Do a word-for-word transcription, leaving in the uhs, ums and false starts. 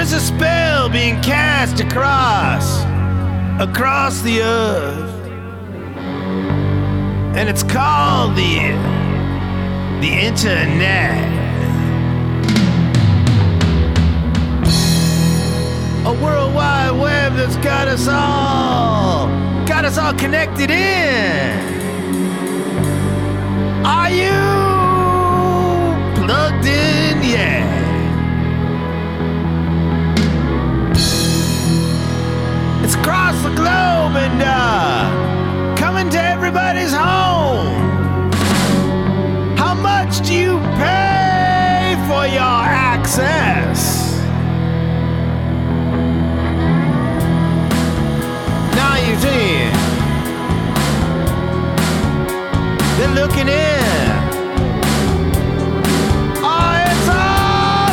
There's a spell being cast across, across the earth. And it's called the, the internet. A world wide web that's got us all, got us all connected in. Are you plugged in yet? It's across the globe and uh, coming to everybody's home. How much do you pay for your access? Now you're seeing, they're looking in.